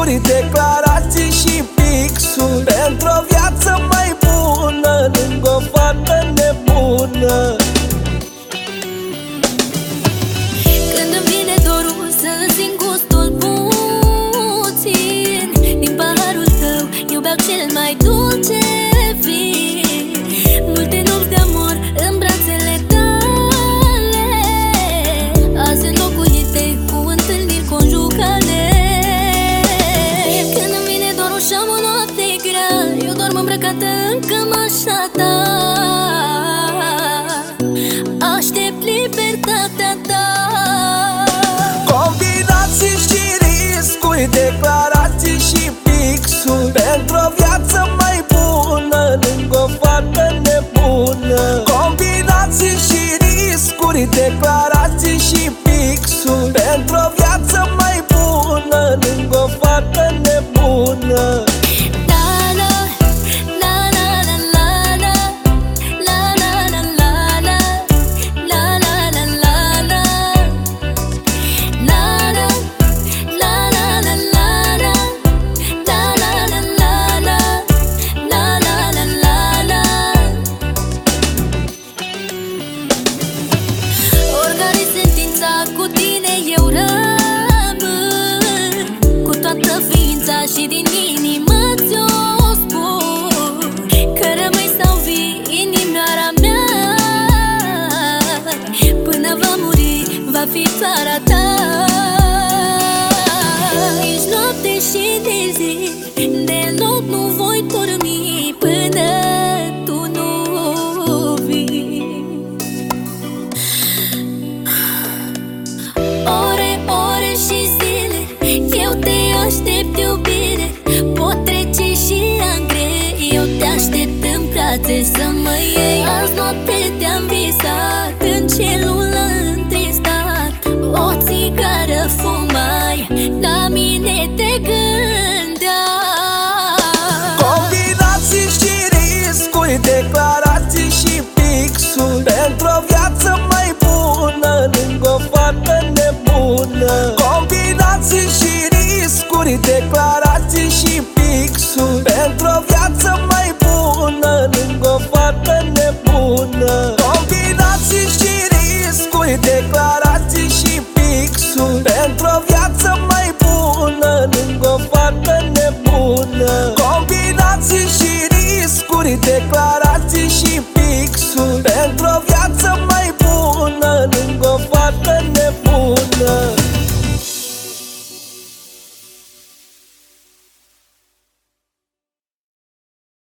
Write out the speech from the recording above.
riscuri, declarații și pixuri pentru o viață mai bună lângă o fată nebună. Când îmi vine dorul să simt gustul puțin din paharul tău, eu beau cel mai dulce vin. Multe nopți de amor în brațele tale, azi înlocuite cu întâlniri conjugale. Când îmi vine dorul și am o noapte grea, eu dorm îmbrăcată în cămașa ta, aștept libertatea ta. Combinații și riscuri, declarații și pixuri pentru o viață mai bună lângă o fată nebună. Combinații și riscuri, declarații și pixuri pentru o viață mai bună lângă o fată nebună. Cu tine eu rămân, cu toată ființa și din inimă ți-o spun, că rămâi sau vii inimioara mea, până va muri, va fi țara ta. Ești noapte și de zi, deloc nu voi dormi până tu nu vii. Ore și zile, eu te aștept, iubire. Pot trece și ani grei, eu te aștept în brațe să mă iei. Azi noapte te-am visat, în cerul întristat, o țigară fumai, la mine te gândeai. Combinații și riscuri, declarații și pixuri pentru o viață mai bună lângă o fată nebună. Combinații și riscuri, declarații și pixuri pentru o